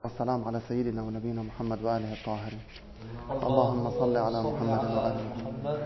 والسلام على سيدنا ونبينا محمد وآله الطاهرين. اللهم صل على محمد وآل محمد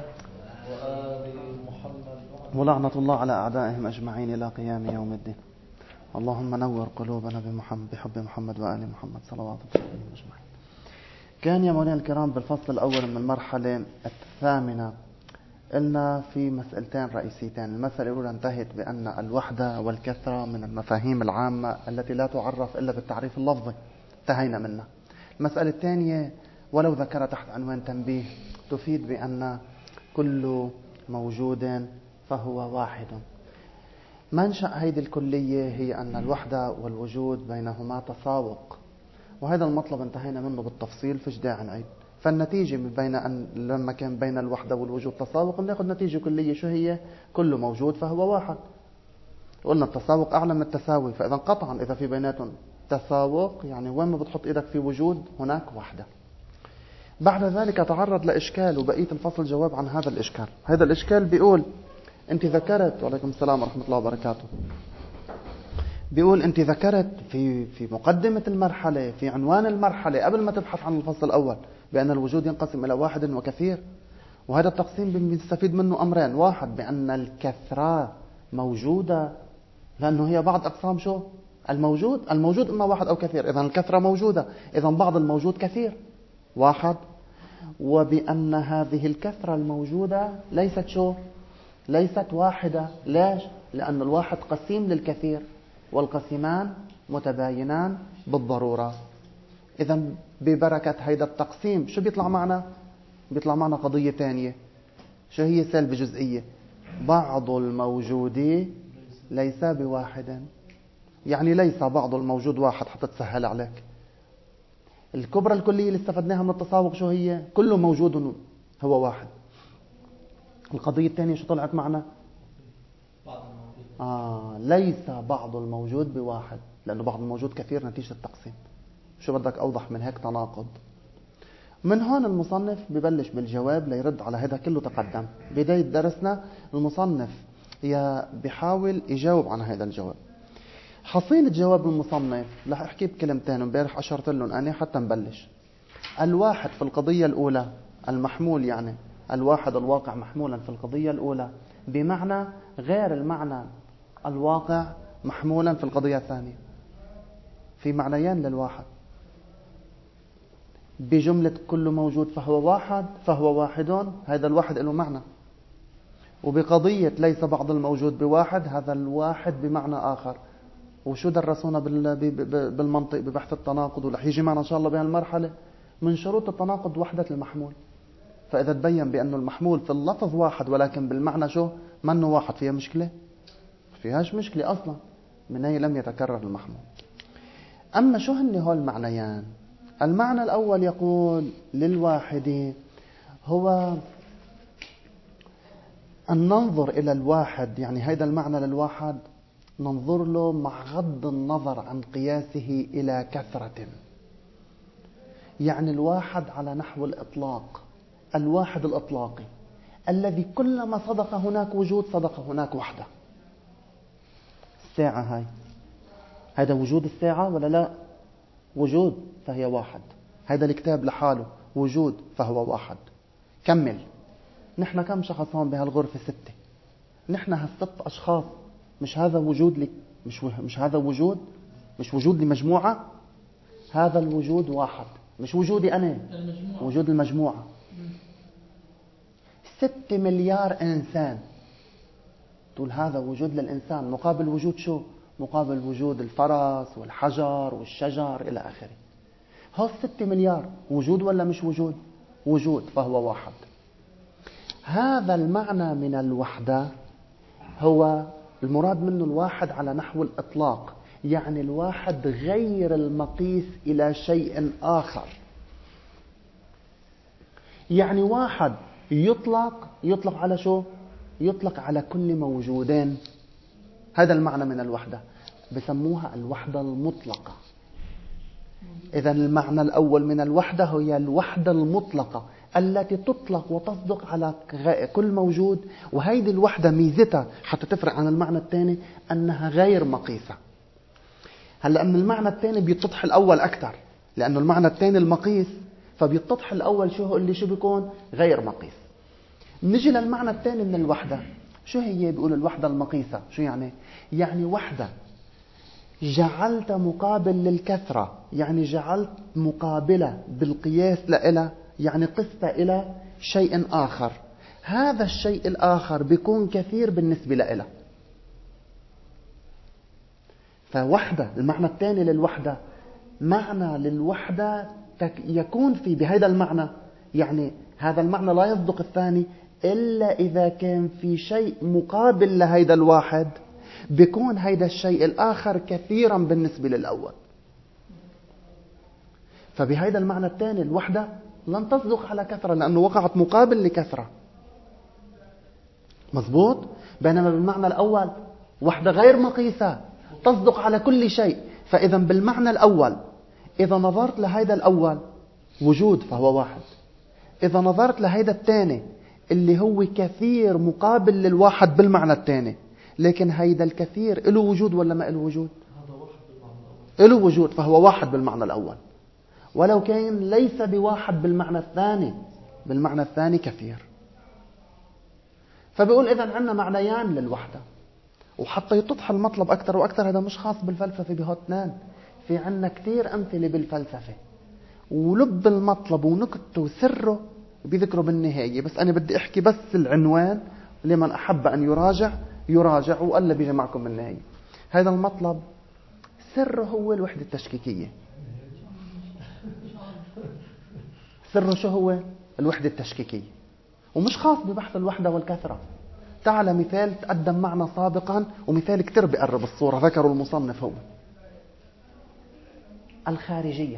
ولعنة الله على أعدائهم أجمعين إلى قيام يوم الدين. اللهم نور قلوبنا بحب محمد وآل محمد صلوات الله أجمعين. كان يا مولانا الكرام بالفصل الأول من المرحلة الثامنة قلنا في مسألتين رئيسيتين. المسألة الأولى انتهت بأن الوحدة والكثرة من المفاهيم العامة التي لا تعرف إلا بالتعريف اللفظي، انتهينا منها. المسألة الثانية ولو ذكر تحت عنوان تنبيه تفيد بأن كل موجود فهو واحد. منشأ هذه الكلية هي أن الوحدة والوجود بينهما تساوق، وهذا المطلب انتهينا منه بالتفصيل، فيش داعي نعيد. فالنتيجة من بين أن لما كان بين الوحدة والوجود تساوق نأخذ نتيجة كلية، شو هي؟ كل موجود فهو واحد. قلنا التساوق أعلى من التساوي، فإذا قطعا إذا في بيناتهم تساوق يعني وين ما بتحط إيدك في وجود هناك وحدة. بعد ذلك تعرض لإشكال، وبقية الفصل جواب عن هذا الإشكال. هذا الإشكال بيقول أنت ذكرت، وعليكم السلام ورحمة الله وبركاته، بيقول أنت ذكرت في مقدمة المرحلة في عنوان المرحلة قبل ما تبحث عن الفصل الأول بأن الوجود ينقسم إلى واحد وكثير، وهذا التقسيم بنستفيد منه أمرين. واحد بأن الكثرة موجودة لأنه هي بعض أقسام شو؟ الموجود إما واحد أو كثير، إذن الكثرة موجودة، إذن بعض الموجود كثير واحد. وبأن هذه الكثرة الموجودة ليست شو؟ ليست واحدة. ليش؟ لأن الواحد قسيم للكثير والقسيمان متباينان بالضرورة. إذن ببركة هيدا التقسيم شو بيطلع معنا؟ بيطلع معنا قضية ثانية. شو هي سلب جزئية؟ بعض الموجود ليس بواحد. يعني ليس بعض الموجود واحد، حتى تسهل عليك. الكبرى الكلية اللي استفدناها من التساوق شو هي؟ كل موجود هو واحد. القضية الثانية شو طلعت معنا؟ ليس بعض الموجود بواحد، لأنه بعض الموجود كثير نتيجة التقسيم. شو بدك أوضح من هيك تناقض؟ من هون المصنف ببلش بالجواب ليرد على هذا كله تقدم. بداية درسنا المصنف بيحاول يجاوب عن هذا الجواب. حصيلة جواب المصنف رح أحكي بكلمتين امبارح أشرت لهم أنا حتى نبلش. الواحد في القضية الأولى المحمول، يعني الواحد الواقع محمولا في القضية الأولى بمعنى غير المعنى الواقع محمولا في القضية الثانية. في معنيين للواحد. بجملة كل موجود فهو واحد، هذا الواحد له معنى. وبقضية ليس بعض الموجود بواحد، هذا الواحد بمعنى آخر. وشو درسونا بالمنطق ببحث التناقض، ورح يجي معنا إن شاء الله بهالمرحلة من شروط التناقض وحدة المحمول. فإذا تبين بأنه المحمول في اللفظ واحد ولكن بالمعنى شو؟ منه واحد، فيها مشكلة؟ فيهاش مشكلة أصلا، من أي لم يتكرر المحمول. أما شو هن هول المعنيان؟ المعنى الأول يقول للواحد هو أن ننظر إلى الواحد، يعني هذا المعنى للواحد ننظر له مع غض النظر عن قياسه إلى كثرة. يعني الواحد على نحو الإطلاق، الواحد الإطلاقي الذي كلما صدق هناك وجود صدق هناك وحدة. الساعة هاي، هذا وجود الساعة ولا لا؟ وجود فهي واحد. هذا الكتاب لحاله وجود فهو واحد. كمل. نحن كم شخص هون بهالغرفة؟ 6. نحن هالست أشخاص، مش هذا وجود لي؟ مش هذا وجود؟ مش وجود لمجموعة؟ هذا الوجود واحد، مش وجودي أنا، وجود المجموعة. 6 مليار إنسان، تقول هذا وجود للإنسان مقابل وجود شو؟ مقابل وجود الفرس والحجر والشجر إلى آخره. هو 6 مليار وجود ولا مش وجود؟ وجود فهو واحد. هذا المعنى من الوحدة هو المراد منه الواحد على نحو الإطلاق، يعني الواحد غير المقيس إلى شيء آخر. يعني واحد يطلق على شو؟ يطلق على كل موجودين. هذا المعنى من الوحدة، بسموها الوحدة المطلقة. إذن المعنى الأول من الوحدة هي الوحدة المطلقة التي تطلق وتصدق على كل موجود. وهيدي الوحدة ميزتها حتى تفرق عن المعنى الثاني أنها غير مقيسة. هلأ من المعنى الثاني بيتضح الأول أكثر. لأنه المعنى الثاني المقيس، فبيتضح الأول شو بيكون غير مقيس. نجي للمعنى الثاني من الوحدة. شو هي؟ بيقول الوحدة المقيسة. شو يعني؟ يعني وحدة جعلت مقابل للكثرة، يعني جعلت مقابلة بالقياس لإلها، يعني قست إلى شيء آخر، هذا الشيء الآخر بيكون كثير بالنسبة لإلها. فوحدة المعنى الثاني للوحدة، معنى للوحدة يكون في بهذا المعنى، يعني هذا المعنى لا يصدق الثاني إلا إذا كان في شيء مقابل لهذا الواحد، بيكون هذا الشيء الآخر كثيرا بالنسبة للأول. فبهذا المعنى الثاني الوحدة لن تصدق على كثرة، لأنه وقعت مقابل لكثرة. مظبوط؟ بينما بالمعنى الأول وحدة غير مقيسة تصدق على كل شيء. فإذا بالمعنى الأول إذا نظرت لهذا الأول وجود فهو واحد، إذا نظرت لهذا الثاني اللي هو كثير مقابل للواحد بالمعنى الثاني، لكن هيدا الكثير له وجود ولا ما له وجود؟ له وجود، فهو واحد بالمعنى الأول، ولو كان ليس بواحد بالمعنى الثاني، بالمعنى الثاني كثير. فبيقول إذن عندنا معنيان للوحدة. وحتى يتضح المطلب أكثر وأكثر، هذا مش خاص بالفلسفة بهو اثنين، في عندنا كثير أمثلة بالفلسفة، ولب المطلب ونكته وسره بذكره بالنهاية. بس أنا بدي أحكي بس العنوان، لمن أحب أن يراجع وألا بيجي معكم بالنهاية. هذا المطلب سره هو الوحدة التشكيكية. سره شو هو؟ الوحدة التشكيكية، ومش خاص ببحث الوحدة والكثرة. تعال مثال تقدم معنا سابقا، ومثال كتير بيقرب الصورة ذكره المصنف، هو الخارجية.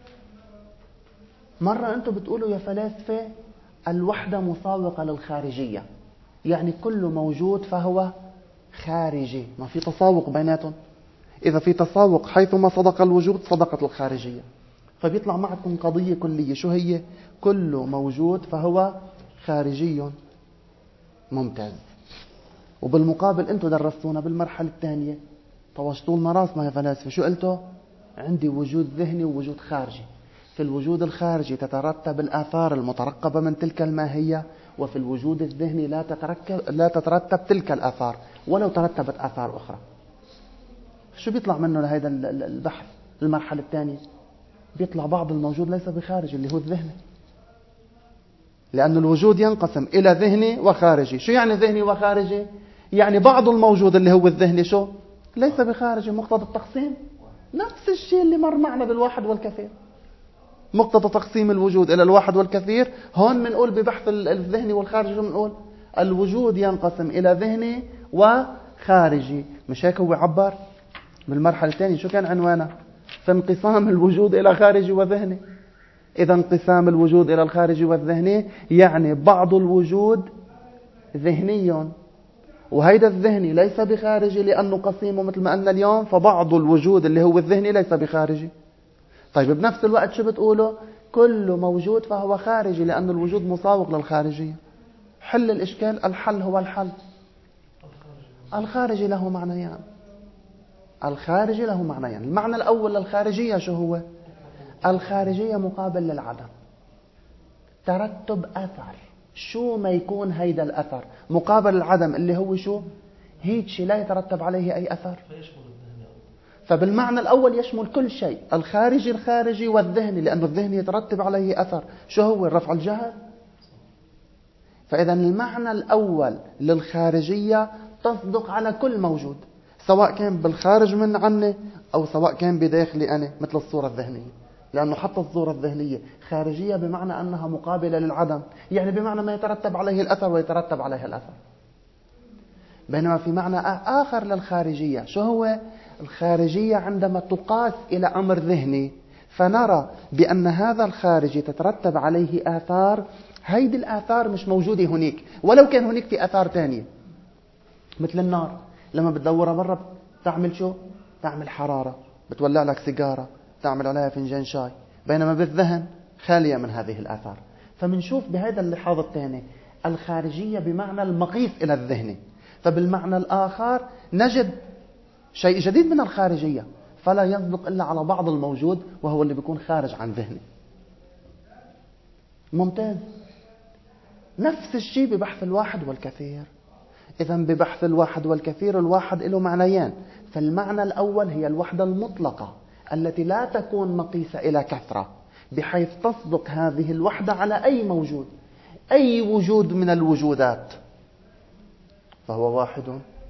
مرة أنتم بتقولوا يا فلاسفة الوحدة مساوقة للخارجية، يعني كل موجود فهو خارجي، ما في تساوق بيناتهم. إذا في تساوق حيثما صدق الوجود صدقت الخارجية. فبيطلع معكم قضية كلية، شو هي؟ كل موجود فهو خارجي. ممتاز. وبالمقابل أنتم درستونا بالمرحلة الثانية، طوشتوا لنا راسنا يا فلاسفة. شو قلتوا؟ عندي وجود ذهني ووجود خارجي. في الوجود الخارجي تترتب الآثار المترقبة من تلك الماهية، وفي الوجود الذهني لا تترتب تلك الآثار ولو ترتبت آثار أخرى. شو بيطلع منه لهذا البحث المرحلة الثانية؟ بيطلع بعض الموجود ليس بخارجي اللي هو الذهني، لأن الوجود ينقسم إلى ذهني وخارجي. شو يعني ذهني وخارجي؟ يعني بعض الموجود اللي هو الذهني شو؟ ليس بخارجي. مقتضى التقسيم نفس الشيء اللي مر معنا بالواحد والكثير. مقتضى تقسيم الوجود إلى الواحد والكثير، هون بنقول ببحث الذهني والخارجي شو بنقول؟ الوجود ينقسم إلى ذهني وخارجي. مش هيك هو عبر بالمرحلة الثانية؟ شو كان عنوانه؟ فانقسام الوجود إلى خارجي وذهني. إذا انقسام الوجود إلى الخارجي والذهني يعني بعض الوجود ذهني، وهيدا الذهني ليس بخارجي لأنه قسيم مثل ما قلنا اليوم، فبعض الوجود اللي هو الذهني ليس بخارجي. طيب بنفس الوقت شو بتقولوا؟ كل موجود فهو خارجي لأن الوجود مساوق للخارجية. حل الإشكال. الحل هو الحل. الخارجي له معنيان. الخارجي له معنيان. المعنى الأول للخارجية شو هو؟ الخارجية مقابل للعدم، ترتب أثر. شو ما يكون هيدا الأثر مقابل العدم اللي هو شو؟ هيك شيء لا يترتب عليه أي أثر. فبالمعنى الأول يشمل كل شيء، الخارجي والذهني، لأنه الذهني يترتب عليه أثر. شو هو؟ رفع الجهل. فإذا المعنى الأول للخارجية تصدق على كل موجود، سواء كان بالخارج من عني أو سواء كان بداخلي أنا، مثل الصورة الذهنية. لأنه حتى الصورة الذهنية خارجية بمعنى أنها مقابلة للعدم، يعني بمعنى ما يترتب عليه الأثر ويترتب عليه الأثر. بينما في معنى آخر للخارجية، شو هو؟ الخارجية عندما تقاس إلى أمر ذهني فنرى بأن هذا الخارجي تترتب عليه آثار، هيدي الآثار مش موجودة هناك، ولو كان هناك في آثار تانية. مثل النار لما بتدورها مرة تعمل شو؟ تعمل حرارة، بتولع لك سيجارة، تعمل عليها فنجان شاي، بينما بالذهن خالية من هذه الآثار. فمنشوف بهذا اللحاظ الثاني الخارجية بمعنى المقيس إلى الذهني. فبالمعنى الآخر نجد شيء جديد من الخارجية، فلا يصدق إلا على بعض الموجود، وهو اللي بيكون خارج عن ذهني. ممتاز. نفس الشيء ببحث الواحد والكثير. إذا ببحث الواحد والكثير الواحد له معنيان. فالمعنى الأول هي الوحدة المطلقة التي لا تكون مقيسة إلى كثرة، بحيث تصدق هذه الوحدة على أي موجود، أي وجود من الوجودات فهو واحد.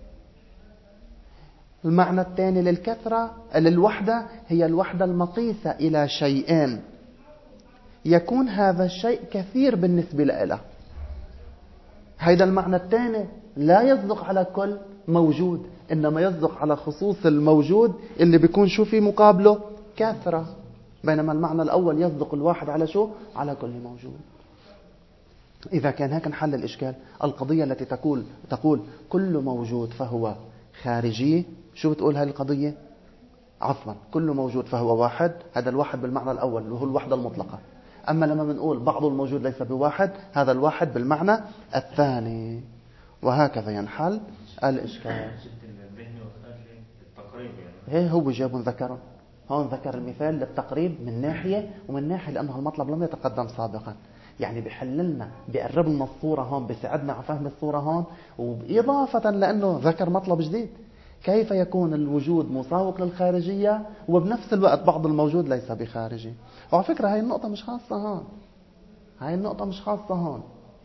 المعنى الثاني للكثرة للوحدة هي الوحدة المقيسة إلى شيئين، يكون هذا الشيء كثير بالنسبة له. هذا المعنى الثاني لا يصدق على كل موجود، إنما يصدق على خصوص الموجود اللي بيكون شو في مقابله كثرة. بينما المعنى الأول يصدق الواحد على شو؟ على كل موجود. إذا كان هيك نحل الإشكال. القضية التي تقول كل موجود فهو خارجي، شو بتقول هذه القضية؟ عفوا، كل موجود فهو واحد. هذا الواحد بالمعنى الأول اللي هو الوحدة المطلقة. أما لما بنقول بعض الموجود ليس بواحد، هذا الواحد بالمعنى الثاني. وهكذا ينحل الإشكال. هي هو جاب ذكره هون، ذكر المثال للتقريب من ناحية، ومن ناحية لأنه المطلب لم يتقدم سابقا، يعني بيحل لنا، بيقرب لنا الصورة هون، بيساعدنا على فهم الصورة هون، وإضافة لأنه ذكر مطلب جديد. كيف يكون الوجود مساوق للخارجية وبنفس الوقت بعض الموجود ليس بخارجي؟ وعلى فكرة هاي النقطة مش خاصة هون، هاي النقطة مش خاصة هون.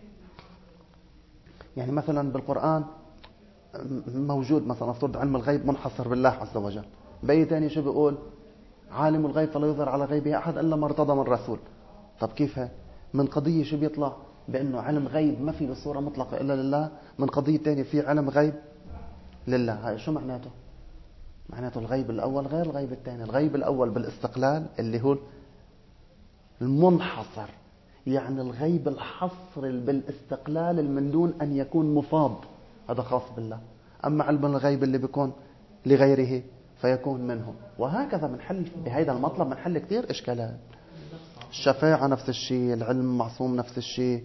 يعني مثلا بالقرآن موجود مثلا افترض علم الغيب منحصر بالله عز وجل. بأي تاني شو بيقول؟ عالم الغيب فلا يظهر على غيبه أحد إلا ما ارتضى من رسول. طب كيف هي؟ من قضية شو بيطلع؟ بأنه علم غيب ما في بصورة مطلقة إلا لله، من قضية تانية في علم غيب لله. هاي شو معناته؟ معناته الغيب الأول غير الغيب الثاني. الغيب الأول بالاستقلال اللي هو المنحصر، يعني الغيب الحصر بالاستقلال من دون أن يكون مفاض، هذا خاص بالله. أما علم الغيب اللي بيكون لغيره فيكون منه. وهكذا بنحل بهذا المطلب، بنحل كثير إشكالات. الشفاعة نفس الشيء، العلم معصوم نفس الشيء،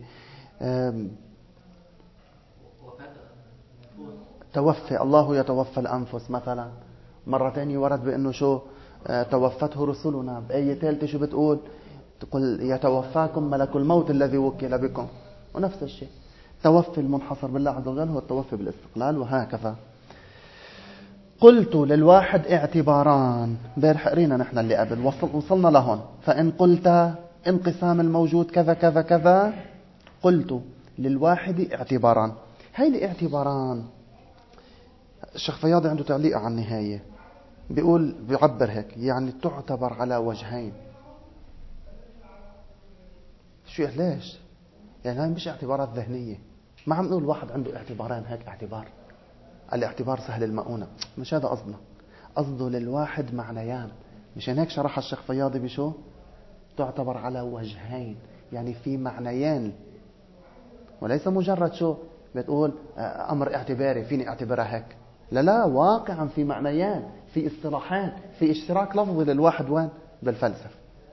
توفي الله يتوفى الأنفس مثلا. مرة تانية ورد بأنه شو توفته رسلنا. بآية ثالثة شو بتقول؟ تقول يتوفاكم ملك الموت الذي وكل بكم. ونفس الشيء توفي المنحصر بالله عز وجل هو التوفي بالاستقلال. وهكذا قلت للواحد اعتباران. بارح قرينا نحن اللي قبل وصلنا لهون. فإن قلت انقسام الموجود كذا كذا كذا، قلت للواحد اعتباران. هاي الاعتباران الشيخ فياضي عنده تعليق على النهاية، بيقول بيعبر هيك، يعني تعتبر على وجهين. شو ليش؟ يعني هاي مش اعتبارات ذهنية. ما عم نقول واحد عنده اعتبارين هيك اعتبار، الاعتبار سهل المؤونة، مش هذا قصدنا. قصده للواحد معنيان. مشان هيك شرح الشيخ فياضي بشو؟ تعتبر على وجهين، يعني في معنيين، وليس مجرد شو بتقول أمر اعتباري فيني اعتبرها هيك. لا، واقعا في معنيان، في اصطلاحات، في اشتراك لفظي للواحد وين؟ بالفلسفة.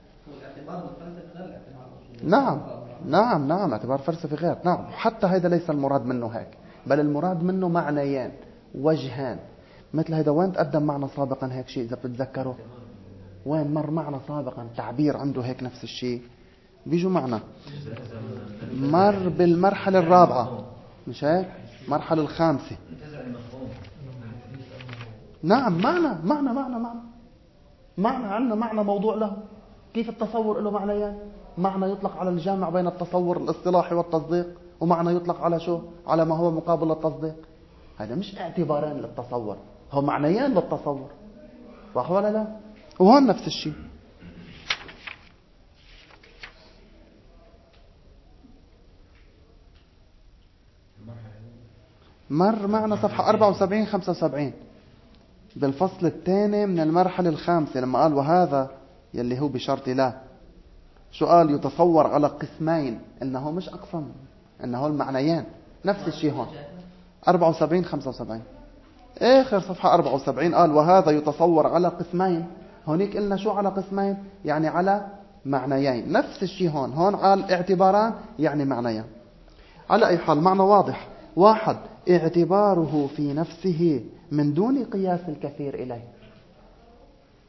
نعم اعتبار فلسفي غير. نعم، حتى هذا ليس المراد منه هيك، بل المراد منه معنيان، وجهان. مثل هذا وين تقدم معنا سابقا هيك شيء إذا بتتذكروا؟ وين مر معنا سابقا تعبير عنده هيك نفس الشيء؟ بيجوا معنا، مر بالمرحلة الرابعة، مش هيك؟ مرحلة الخامسة. نعم، معنى عندنا معنى موضوع له. كيف التصور له معنيان؟ معنى يطلق على الجامع بين التصور الاصطلاحي والتصديق، ومعنى يطلق على شو؟ على ما هو مقابل للتصديق. هذا مش اعتباران للتصور، هو معنيان للتصور، صح ولا لا؟ وهون نفس الشيء. مر معنا صفحة 74-75 بالفصل الثاني من المرحلة الخامسة، لما قال وهذا يلي هو بشرط لا. شو قال؟ يتصور على قسمين، إنه مش أقسم، إنه المعنيان. نفس الشيء هون 74-75 آخر صفحة 74 قال وهذا يتصور على قسمين. هونيك قلنا شو على قسمين؟ يعني على معنيين. نفس الشيء هون قال اعتباران يعني معنيان. على أي حال معنى واضح. واحد، اعتباره في نفسه من دون قياس الكثير إليه.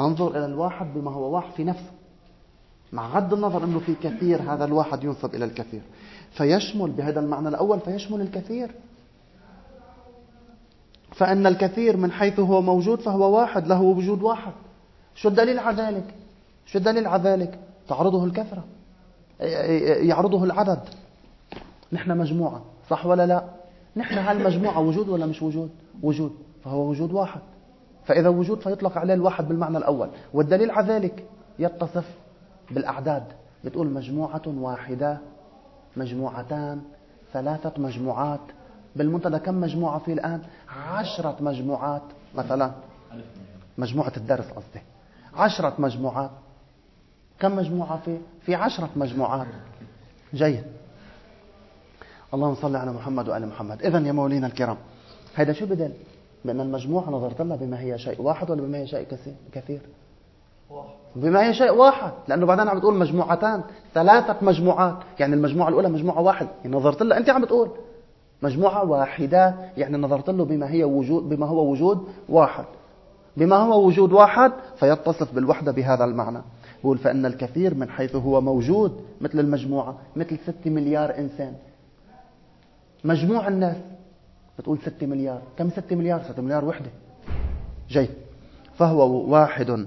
فانظر إلى الواحد بما هو واحد في نفسه، مع غض النظر أنه في كثير، هذا الواحد ينسب إلى الكثير، فيشمل بهذا المعنى الأول فيشمل الكثير. فإن الكثير من حيث هو موجود فهو واحد، له وجود واحد. شو الدليل على ذلك؟ شو الدليل على ذلك؟ تعرضه الكثرة، يعرضه العدد. نحن مجموعة، صح ولا لا؟ نحن هالمجموعة وجود ولا مش وجود؟ وجود، فهو وجود واحد. فإذا وجود فيطلق عليه الواحد بالمعنى الأول. والدليل على ذلك يتصف بالأعداد، بتقول مجموعة واحدة، مجموعتان، 3 مجموعات. بالمنتدى كم مجموعة في الآن؟ 10 مجموعات مثلا. مجموعة الدرس قصدي 10 مجموعات. كم مجموعة في 10 مجموعات. جيد. اللهم صل على محمد وآل محمد. إذن يا مولينا الكرام، هذا شو بدل؟ بأن المجموعة نظرت لها بما هي شيء واحد ولا بما هي شيء كثير؟ بما هي شيء واحد، لأنه بعدين عم بتقول مجموعتان، 3 مجموعات، يعني المجموعة الأولى مجموعة واحد، يعني نظرت لها. أنت عم بتقول مجموعة واحدة، يعني نظرت له بما هو وجود واحد. بما هو وجود واحد فيتصف بالوحدة بهذا المعنى. بقول فإن الكثير من حيث هو موجود، مثل المجموعة، مثل 6 مليار إنسان. مجموع الناس بتقول 6 مليار. كم 6 مليار؟ 6 مليار وحدة. جيد. فهو واحد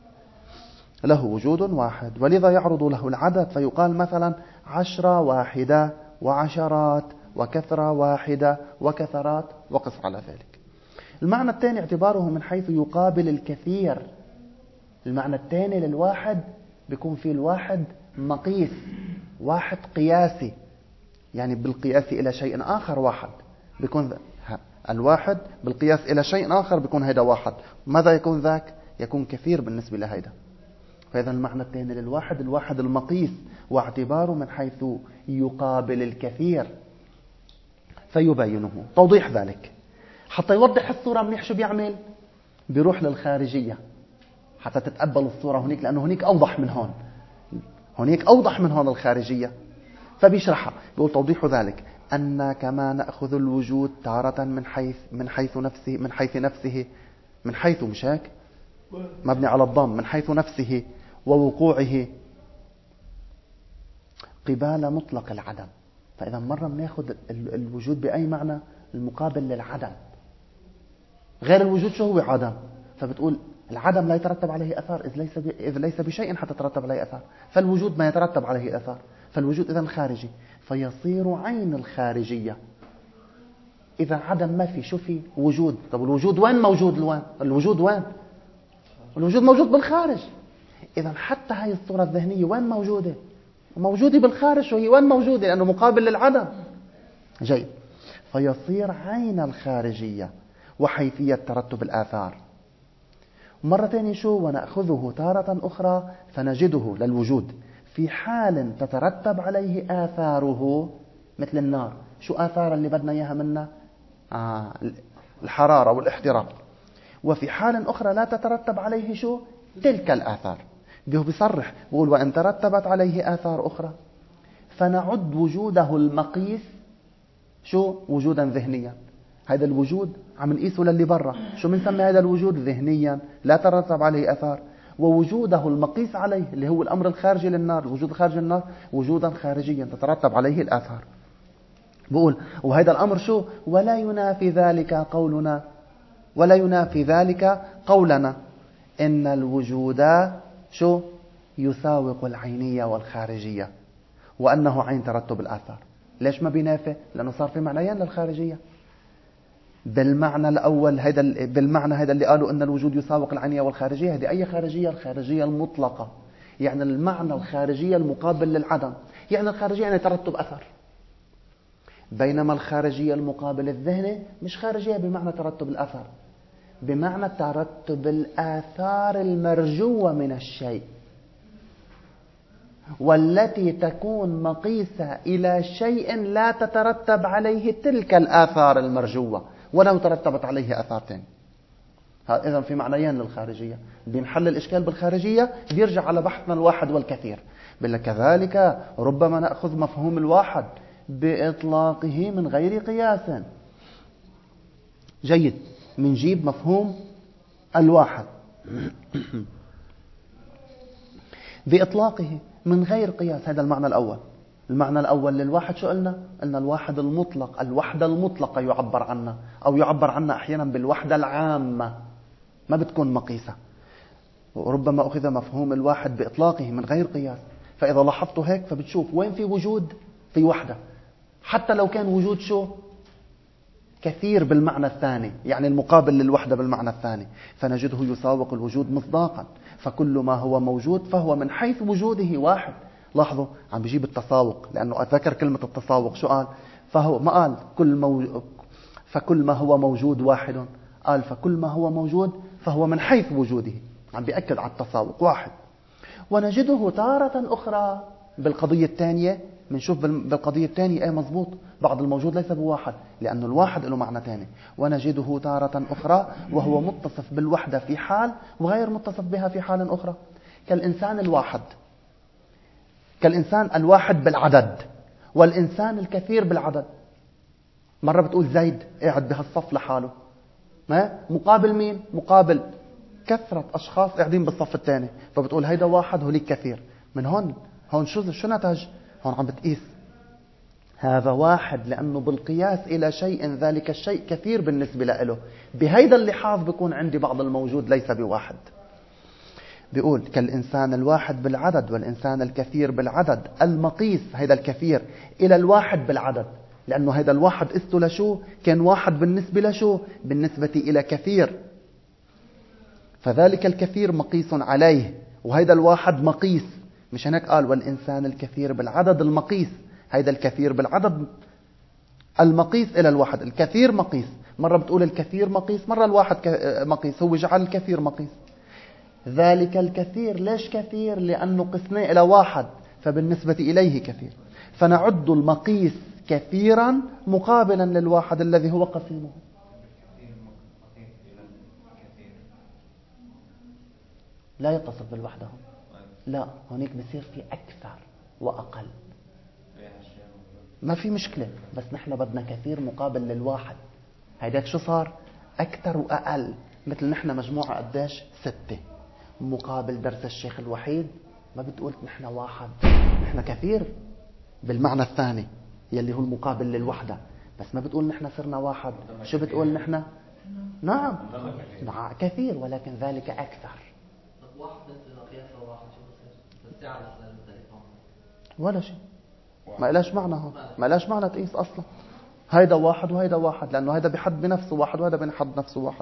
له وجود واحد، ولذا يعرض له العدد، فيقال مثلا 10 واحدة، وعشرات، وكثرة واحدة، وكثرات، وقس على ذلك. المعنى الثاني اعتباره من حيث يقابل الكثير. المعنى الثاني للواحد بيكون في الواحد مقيس، واحد قياسي، يعني بالقياس إلى شيء آخر واحد. بيكون الواحد بالقياس إلى شيء آخر بيكون هيدا واحد. ماذا يكون ذاك؟ يكون كثير بالنسبة لهيدا. فإذا المعنى الثاني للواحد الواحد المقيس، واعتباره من حيث يقابل الكثير، فيبينه. توضيح ذلك حتى يوضح الصورة منيح شو بيعمل؟ بيروح للخارجية حتى تتقبل الصورة هناك، لأنه هناك أوضح من هون. هناك أوضح من هون الخارجية، فبيشرحها. بيقول توضيح ذلك أن كما نأخذ الوجود تارة من حيث مش هيك مبني على الضم، من حيث نفسه ووقوعه قبال مطلق العدم. فإذا مرة بناخذ الوجود بأي معنى؟ المقابل للعدم. غير الوجود شو هو؟ عدم. فبتقول العدم لا يترتب عليه أثار، إذ ليس بشيء حتى تترتب عليه أثار. فالوجود ما يترتب عليه أثار، فالوجود إذن خارجي، فيصير عين الخارجية. إذا عدم ما في، شو في؟ وجود. طب الوجود وين موجود؟ الوجود وين؟ الوجود موجود بالخارج. إذا حتى هاي الصورة الذهنية وين موجودة؟ موجودة بالخارج. وهي وين موجودة؟ لأنه مقابل للعدم. جيد. فيصير عين الخارجية وحيثية ترتب الآثار. مرة ثانية شو؟ ونأخذه تارة أخرى فنجده للوجود في حال تترتب عليه آثاره، مثل النار. شو آثار اللي بدنا إياها منا؟ الحرارة والاحتراق. وفي حال أخرى لا تترتب عليه شو؟ تلك الآثار. بيصرح بيقول وإن ترتبت عليه آثار أخرى فنعد وجوده المقيس شو؟ وجودا ذهنيا. هذا الوجود عم نقيسه للي برا. شو بنسمي هذا الوجود؟ ذهنيا، لا ترتب عليه أثار. ووجوده المقيس عليه اللي هو الأمر الخارجي للنار، الوجود الخارجي للنار، وجودا خارجيا تترتب عليه الآثار. بقول وهذا الأمر شو؟ ولا ينافي ذلك قولنا إن الوجود شو؟ يساوق العينية والخارجية، وأنه عين ترتب الآثار. ليش ما بينافي؟ لأنه صار في معنيين للخارجية. بالمعنى الأول بالمعنى هذا اللي قالوا أن الوجود يساوق العينية والخارجية، هذه أي خارجية؟ الخارجية المطلقة، يعني المعنى الخارجية المقابل للعدم. يعني الخارجية يعني ترتب أثر. بينما الخارجية المقابل الذهني مش خارجية بمعنى ترتب الأثر، بمعنى ترتب الآثار المرجوة من الشيء، والتي تكون مقيسة إلى شيء لا تترتب عليه تلك الآثار المرجوة، ولو ترتبت عليه آثار تاني. إذن في معنيين للخارجية. بنحل الإشكال بالخارجية بيرجع على بحثنا الواحد والكثير. كذلك ربما نأخذ مفهوم الواحد بإطلاقه من غير قياس. جيد. منجيب مفهوم الواحد بإطلاقه من غير قياس. هذا المعنى الأول. المعنى الأول للواحد شو قلنا؟ قلنا الواحد المطلق، الوحدة المطلقة يعبر عنها، أو يعبر عنها أحيانا بالوحدة العامة، ما بتكون مقيسة. وربما أخذ مفهوم الواحد بإطلاقه من غير قياس. فإذا لاحظتوا هيك فبتشوف وين في وجود في وحدة، حتى لو كان وجود شو كثير بالمعنى الثاني، يعني المقابل للوحدة بالمعنى الثاني، فنجده يساوق الوجود مصداقا. فكل ما هو موجود فهو من حيث وجوده واحد. لاحظوا عم بيجيب التساوق، لأنه أتذكر كلمة التساوق شو قال؟ فهو ما قال فكل ما هو موجود واحد، قال فكل ما هو موجود فهو من حيث وجوده. عم بيأكد على التساوق واحد. ونجده تارة أخرى بالقضية الثانية، بنشوف بالقضية الثانية ايه مزبوط، بعض الموجود ليس بواحد، لأن الواحد له معنى ثاني. ونجده تارة أخرى وهو متصف بالوحدة في حال وغير متصف بها في حال أخرى، كالإنسان الواحد، كالإنسان الواحد بالعدد والإنسان الكثير بالعدد. مرة بتقول زيد قاعد بهالصف لحاله، ما مقابل مين؟ مقابل كثرة أشخاص قاعدين بالصف الثاني، فبتقول هيدا واحد هوليك كثير. من هون شو نتج؟ هون عم بتقيس هذا واحد لأنه بالقياس إلى شيء ذلك الشيء كثير بالنسبة له. بهيدا اللحاظ بيكون عندي بعض الموجود ليس بواحد. بيقول كالإنسان الواحد بالعدد والإنسان الكثير بالعدد، المقيس هيدا الكثير إلى الواحد بالعدد، لأنه هيدا الواحد قسته لشو؟ كان واحد بالنسبة لشو؟ بالنسبة إلى كثير، فذلك الكثير مقيس عليه، وهيدا الواحد مقيس. مش هناك قال والإنسان الكثير بالعدد المقيس؟ هيدا الكثير بالعدد المقيس إلى الواحد. الكثير مقيس، مرة بتقول الكثير مقيس، مرة الواحد مقيس، هو جعل الكثير مقيس. ذلك الكثير ليش كثير؟ لأنه قسناه إلى واحد، فبالنسبة إليه كثير. فنعد المقيس كثيرا مقابلا للواحد الذي هو قسيمه. لا يتصف بالوحدة. لا، هونيك بصير في أكثر وأقل، ما في مشكلة، بس نحن بدنا كثير مقابل للواحد. هيداك شو صار؟ أكثر وأقل. مثل نحن مجموعة قديش؟ 6 مقابل درس الشيخ الوحيد. ما بتقول نحن واحد، نحن كثير بالمعنى الثاني يلي هو المقابل للوحدة، بس ما بتقول نحن صرنا واحد. شو بتقول نحن؟ نعم كثير، ولكن ذلك أكثر. ولا شيء، ما إلاش معنى. هون ما إلاش معنى تقيس أصلا. هيدا واحد وهيدا واحد، لأنه هيدا بحد بنفسه واحد وهيدا بحد نفسه واحد.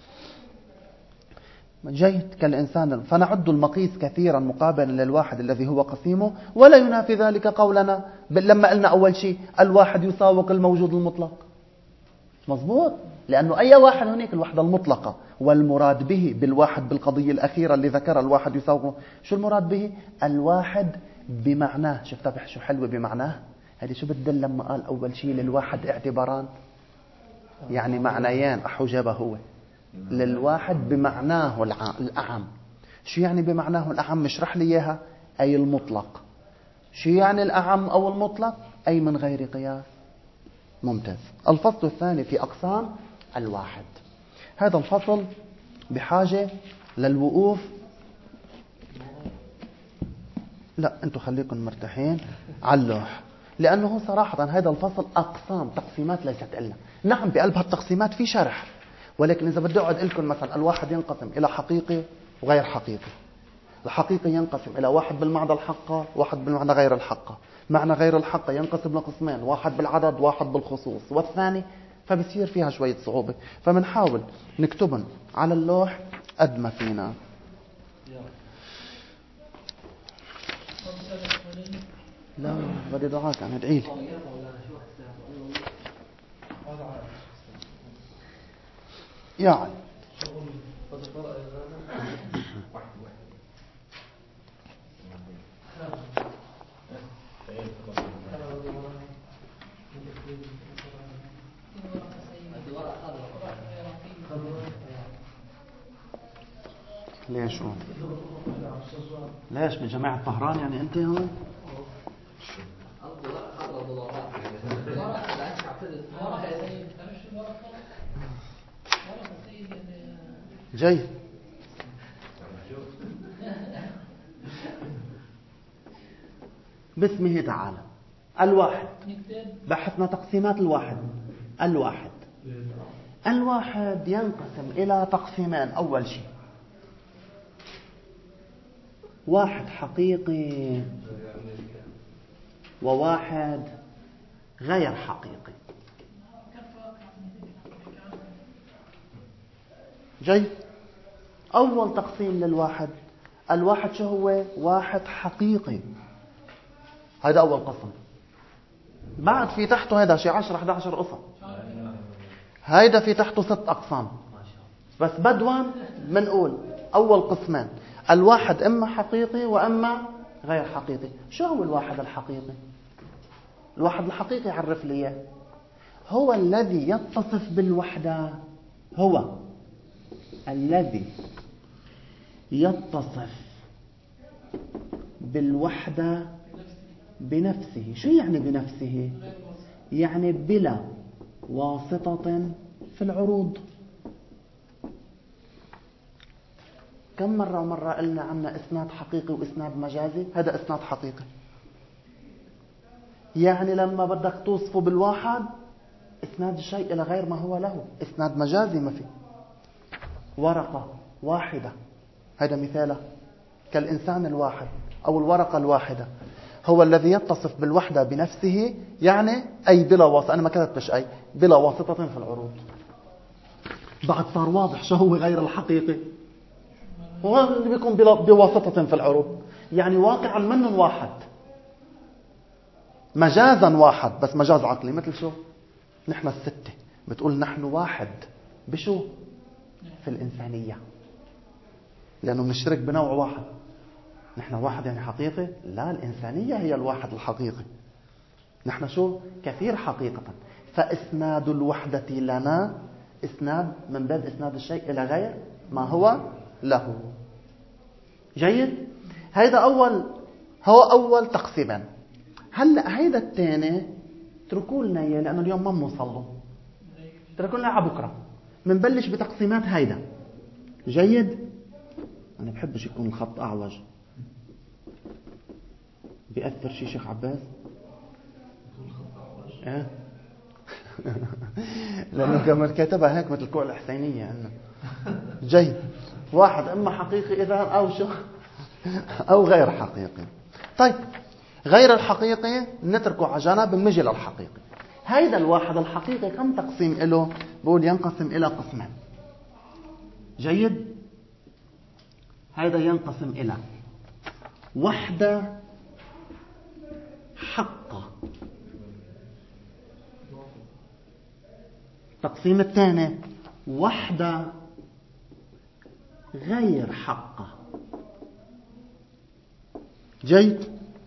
جيد. كالإنسان فنعد المقيس كثيرا مقابلا للواحد الذي هو قسيمه، ولا ينافي ذلك قولنا لما قلنا أول شيء الواحد يساوق الموجود المطلق. مظبوط، لأنه أي واحد هناك الوحدة المطلقة، والمراد به بالواحد بالقضية الأخيرة اللي ذكر الواحد يساوقه. شو المراد به؟ الواحد بمعناه. شفتها شو حلوة بمعناه؟ هذه شو بتدل لما قال أول شيء للواحد اعتباران، يعني معنيان أحجبه هو للواحد بمعناه الأعم. شو يعني بمعناه الأعم؟ اشرح لي إياها. أي المطلق. شو يعني الأعم أو المطلق؟ أي من غير قياس. ممتاز. الفصل الثاني في أقسام الواحد. هذا الفصل بحاجة للوقوف. لا أنتم خليكم مرتاحين على اللوح، لأنه صراحة هذا الفصل أقسام تقسيمات ليست إلا. نعم بقلب هالتقسيمات في شرح، ولكن إذا بدي أقعد لكم مثلا الواحد ينقسم إلى حقيقي وغير حقيقي. الحقيقي ينقسم إلى واحد بالمعنى الحقة، واحد بالمعنى غير الحقة. معنى غير الحقة ينقسم لقسمين، واحد بالعدد واحد بالخصوص والثاني، فبصير فيها شوية صعوبة. فمنحاول نكتبهم على اللوح قد ما فينا. لا بدي دعاك، أنا ادعي لي. يعني ليش هون؟ ليش من جماعة طهران يعني أنت هون؟ جاي باسمه تعالى. الواحد، بحثنا تقسيمات الواحد. الواحد ينقسم إلى تقسيمان. أول شيء واحد حقيقي وواحد غير حقيقي. جيد. أول تقسيم للواحد، الواحد شو هو؟ واحد حقيقي. هذا أول قسم. بعد في تحته هذا شيء 10-11 قسم. هيدا في تحته 6 أقسام. بس بدوا منقول أول قسمان الواحد إما حقيقي وإما غير حقيقي. شو هو الواحد الحقيقي؟ الواحد الحقيقي عرف لي إياه. هو الذي يتصف بالوحدة. هو الذي يتصف بالوحدة بنفسه. شو يعني بنفسه؟ يعني بلا واسطة في العروض. كم مرة قلنا عنا إسناد حقيقي وإسناد مجازي؟ هذا إسناد حقيقي. يعني لما بدك توصفه بالواحد، إسناد الشيء إلى غير ما هو له. إسناد مجازي ما فيه. ورقة واحدة، هذا مثاله كالإنسان الواحد أو الورقة الواحدة. هو الذي يتصف بالوحدة بنفسه، يعني أي بلا واسطة. أنا ما كتبتش أي، بلا واسطة في العروض. بعد صار واضح شو هو غير الحقيقي. هو اللي بيكون بواسطة في العروض، يعني واقعا من واحد، مجازا واحد، بس مجاز عقلي. مثل شو؟ نحن الستة بتقول نحن واحد بشو؟ في الإنسانية، لأنه بنشترك بنوع واحد. نحن واحد يعني حقيقي؟ لا، الإنسانية هي الواحد الحقيقي. نحن شو؟ كثير حقيقة. فإسناد الوحدة لنا إسناد من باب إسناد الشيء إلى غير ما هو له. جيد. هيدا أول تقسيما. هلأ هيدا الثاني تركوا لنا إياه، لأنه اليوم ما بنوصل. تركوا لنا على بكرة. منبلش بتقسيمات هيدا. جيد. أنا بحبش يكون الخط أعوج. بيأثر شي شيخ عباس؟ إيه؟ لأنه كمان كاتبها هيك مثل كوع الحسينية إنه. جيد. واحد إما حقيقي إذا أو شو أو غير حقيقي. طيب، غير الحقيقي نتركه على جنب، بنجي للحقيقي. هيدا الواحد الحقيقي كم تقسيم له؟ بقول ينقسم إلى قسمان. جيد. هيدا ينقسم إلى وحدة حقة. التقسيم الثاني وحدة غير حقة. جيد.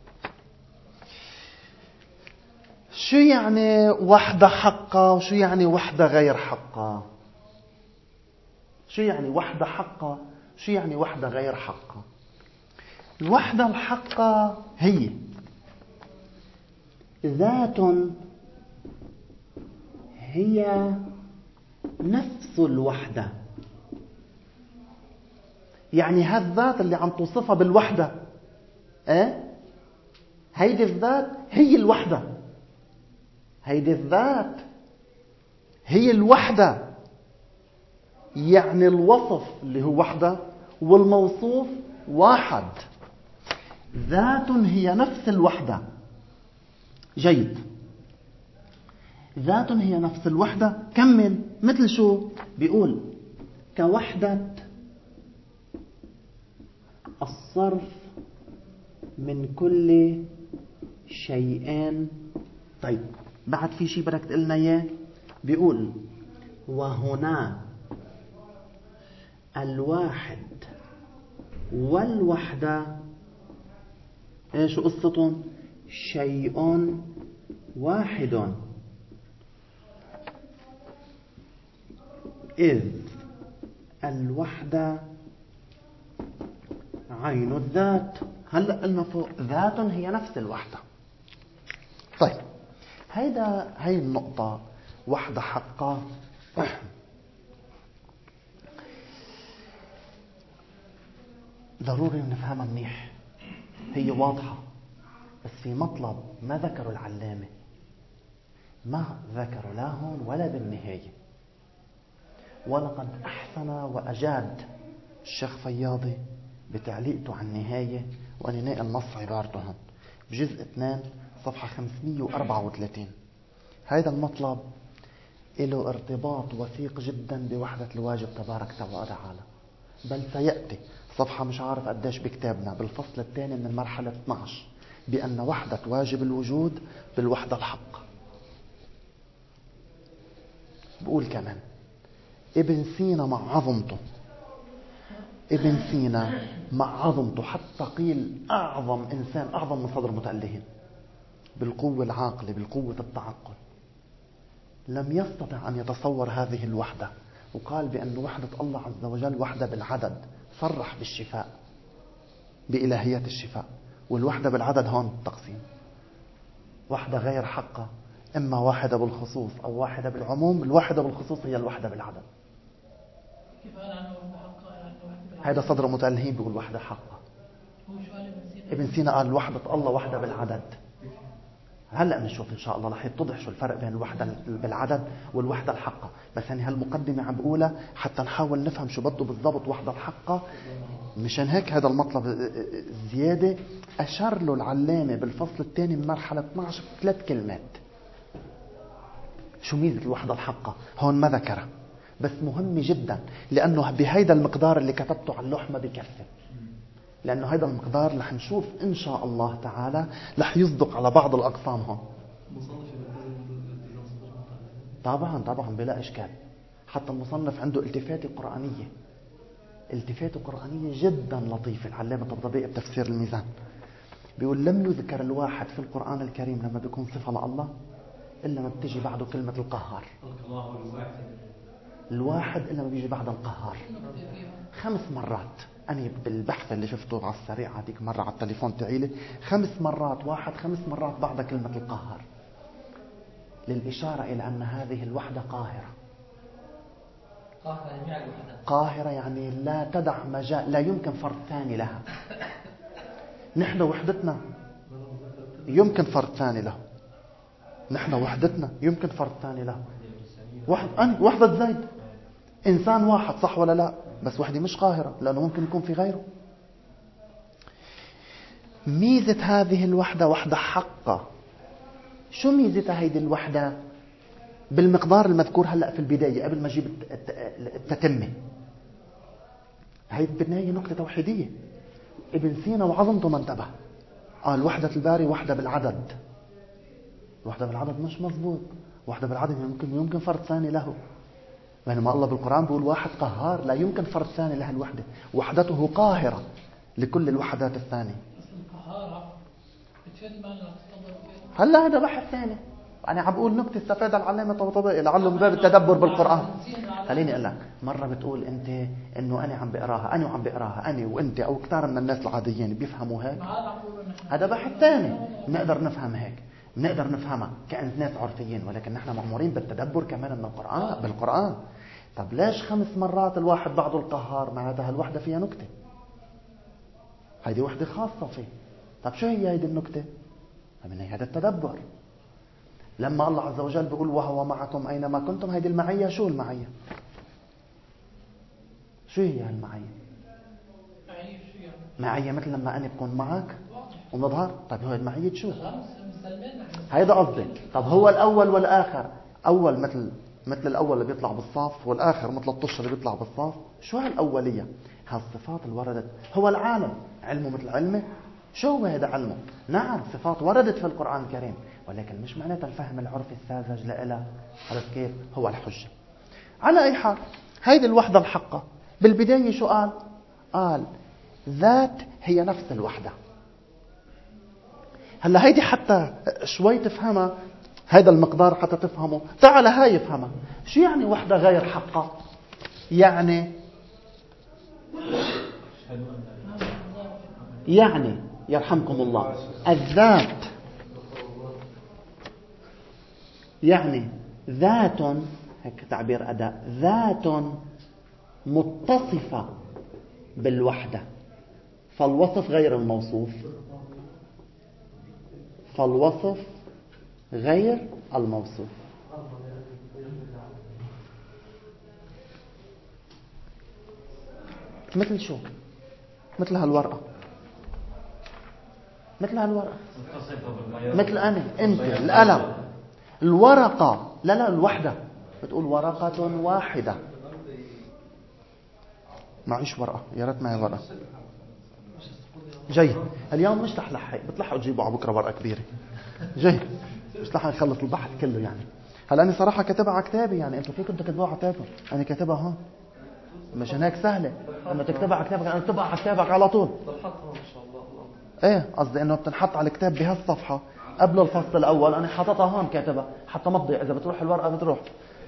شو يعني وحدة حقة وشو يعني وحدة غير حقة؟ شو يعني وحدة حقة؟ شو يعني وحدة غير حقة؟ الوحدة الحقة هي ذات هي نفس الوحدة. يعني هالذات اللي عم توصفها بالوحدة، هيدي الذات هي الوحدة. هيدي الذات هي الوحدة. يعني الوصف اللي هو وحدة والموصوف واحد. ذات هي نفس الوحدة. جيد. ذات هي نفس الوحدة. كمل. مثل شو؟ بيقول كوحدة الصرف من كل شيئين. طيب، بعد في شيء بدك تقلنا اياه. بيقول وهنا الواحد والوحدة ايش قصتهم؟ شيء واحد، إذ الوحدة عين الذات. هلأ قلنا فوق ذات هي نفس الوحدة. طيب، هاي النقطة وحدة حقة. ضروري نفهمها منيح. هي واضحة بس في مطلب ما ذكروا العلامة، ما ذكروا لا هون ولا بالنهاية. ولقد أحسن وأجاد الشيخ فياضي بتعليقته عن النهاية، وأنا ناقل نص عبارتهم بجزء 2 صفحة 534. هذا المطلب له ارتباط وثيق جدا بوحدة الواجب تبارك وتعالى، بل سيأتي صفحة مش عارف قديش بكتابنا بالفصل الثاني من المرحلة 12 بأن وحدة واجب الوجود بالوحدة الحق. بقول كمان ابن سينا مع عظمته، ابن سينا مع عظمته حتى قيل أعظم إنسان، أعظم من صدر متألهين بالقوة العاقلة بالقوة التعقل، لم يستطع أن يتصور هذه الوحدة، وقال بأن وحدة الله عز وجل وحدة بالعدد، صرح بالشفاء بإلهية الشفاء. والوحدة بالعدد هون تقسيم، وحدة غير حقة، إما واحدة بالخصوص أو واحدة بالعموم. الواحدة بالخصوص هي الوحدة بالعدد. هذا صدر متألهين بيقول وحدة حقة. ابن سينا قال وحدة الله وحدة بالعدد. هلأ نشوف إن شاء الله رح يتضح شو الفرق بين الوحدة بالعدد والوحدة الحقة، بس يعني هالمقدمة عم بقولها حتى نحاول نفهم شو بده بالضبط وحدة الحقة. مشان هيك هذا المطلب زيادة أشار له العلامة بالفصل الثاني من مرحلة 12 3 كلمات. شو ميزة الوحدة الحقة هون ما ذكرها، بس مهم جدا لأنه بهيدا المقدار اللي كتبته على اللوح ما بكفي، لأنه هذا المقدار رح نشوف إن شاء الله تعالى رح يصدق على بعض الأقسام هون. طبعا بلا إشكال. حتى المصنف عنده التفاتة قرآنية، التفاتة قرآنية جدا لطيفة. العلامة الطبطبائي بتفسير الميزان بيقول لم يذكر الواحد في القرآن الكريم لما بيكون صفة لله إلا ما بتجي بعده كلمة القهار. الواحد إلا ما بيجي بعد القهار 5 مرات. أنا بالبحث اللي شفته على السريع هذيك مرة على التليفون تعيلي 5 مرات، واحد 5 مرات بعد كلمة القهار، للإشارة إلى أن هذه الوحدة قاهرة. قاهرة يعني لا تدع مجال، لا يمكن فرد ثاني لها. نحن وحدتنا يمكن فرد ثاني له، نحن وحدتنا يمكن فرد ثاني له. وحدة زيد إنسان واحد صح ولا لا؟ بس وحدة مش قاهرة لأنه ممكن يكون في غيره. ميزة هذه الوحدة وحدة حقة. شو ميزتها هيدي الوحدة؟ بالمقدار المذكور هلأ في البداية قبل ما أجيب التتمة. هي بالنهاية نقطة توحيدية. ابن سينا وعظمته ما انتبه، قال وحدة الباري وحدة بالعدد. وحدة بالعدد مش مظبوط، وحدة بالعدد يمكن فرد ثاني له، بينما الله بالقرآن بيقول واحد قهار لا يمكن فرد ثاني له الوحدة، وحدته قاهرة لكل الوحدات الثانية. هلا هذا بحث ثاني، أنا عم بقول نكتة استفاد العلامة الطبطبائي لعله من باب التدبر بالقرآن. خليني أقول لك، مرة بتقول أنت إنه أنا عم بقراها، أنا وعم بقراها أنا وأنت أو كتار من الناس العاديين بيفهموا هيك. هذا بحث ثاني، بنقدر نفهم هيك، بنقدر نفهمها كناس عرفيين، ولكن نحن مأمورين بالتدبر كمان من القرآن بالقرآن. طب ليش 5 مرات الواحد بعده القهار؟ معناتها هالوحدة فيها نكتة، هيدي وحدة خاصة فيه. طب شو هي هيدي النكتة؟ من هذا التدبر. لما الله عز وجل بيقول وهو معكم أينما كنتم، هيدي المعية. شو المعية؟ شو هي المعية؟ معية مثل لما أنا بكون معك ونظهر. طيب هو المعية شو؟ هيدا قصدي. طب هو الأول والآخر، أول مثل الأول اللي بيطلع بالصاف، والآخر مثل الطش اللي بيطلع بالصاف. شو هالأولية؟ هالصفات اللي وردت. هو العالم علمه مثل علمه. شو هو هذا علمه؟ نعم صفات وردت في القرآن الكريم، ولكن مش معناتها الفهم العرفي الساذج لإلها. عرفت كيف؟ هو الحجة. على أي حال هيدي الوحدة الحقة بالبداية شو قال؟ قال ذات هي نفس الوحدة. هلا هيدي حتى شوي تفهمها، هيدا المقدار حتى تفهمه. تعال هاي يفهمها. شو يعني وحدة غير حقة؟ يعني يرحمكم الله الذات، يعني ذات، هيك تعبير أداء، ذات متصفة بالوحدة، فالوصف غير الموصوف. فالوصف غير الموصوف. مثل شو؟ مثل هالورقة، مثل هالورقة، مثل أنا أنت القلم الورقة. لا الوحدة، بتقول ورقة واحدة. معيش ورقة، يا ريت معي ورقة. جيد. اليوم مش رح لحق، بتلحقوا تجيبوا على بكرة ورقة كبيرة. جيد. مش رح نخلص البحث كله يعني. هلا أنا صراحة كاتبها على كتابي، يعني أنتوا فيكم تكتبوها على كتابكم، أنا كاتبها هون. مش هناك سهلة أما تكتبها على كتابك، أنا أكتبها على كتابك على طول. إيه قصدي إنه بتنحط على الكتاب بهالصفحة قبل الفصل الأول. أنا حاططها هون كاتبها حتى ما تضيع، إذا بتروح الورقة بتروح.